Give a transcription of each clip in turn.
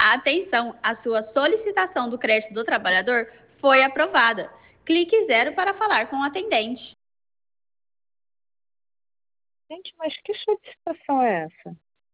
Atenção, a sua solicitação do crédito do trabalhador foi aprovada. Clique 0 para falar com o atendente. Gente, mas que solicitação é essa?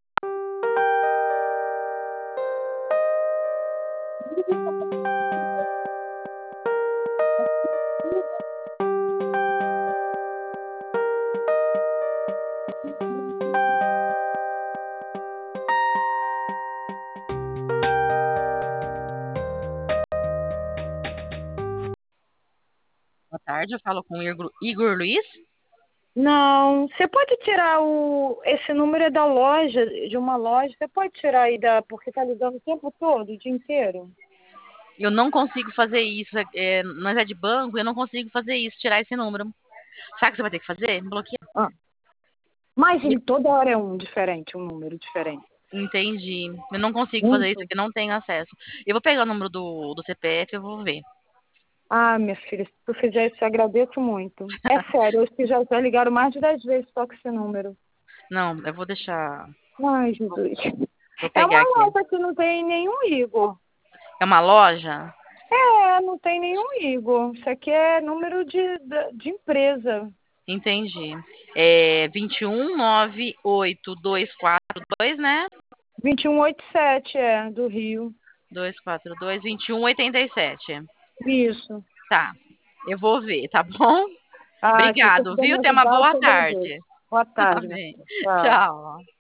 Boa tarde, eu falo com o Igor Luiz. Não, você pode tirar esse número é da loja, de uma loja, você pode tirar aí porque tá ligando o tempo todo, o dia inteiro? Eu não consigo fazer isso, nós é de banco, eu não consigo fazer isso, tirar esse número. Sabe o que você vai ter que fazer? Bloquear. Ah. Mas em toda hora é um número diferente. Entendi. Eu não consigo fazer isso Muito. porque não tenho acesso. Eu vou pegar o número do CPF e eu vou ver. Ah, minha filha, se tu fizer isso, eu agradeço muito. É sério, os que já ligaram mais de 10 vezes só com esse número. Não, eu vou deixar. Ai, Jesus. Vou É pegar uma aqui. loja que não tem nenhum Igor. É uma loja? É, não tem nenhum Igor. Isso aqui é número de empresa. Entendi. É 2198242, né? 2187, do Rio. 242 2187. Isso. Tá. Eu vou ver, tá bom? Ah, se você Obrigado, puder viu? me Tenha uma ajudar, eu boa te agradeço. tarde. Boa Tá tarde, minha bem. filha. Tchau. Tchau.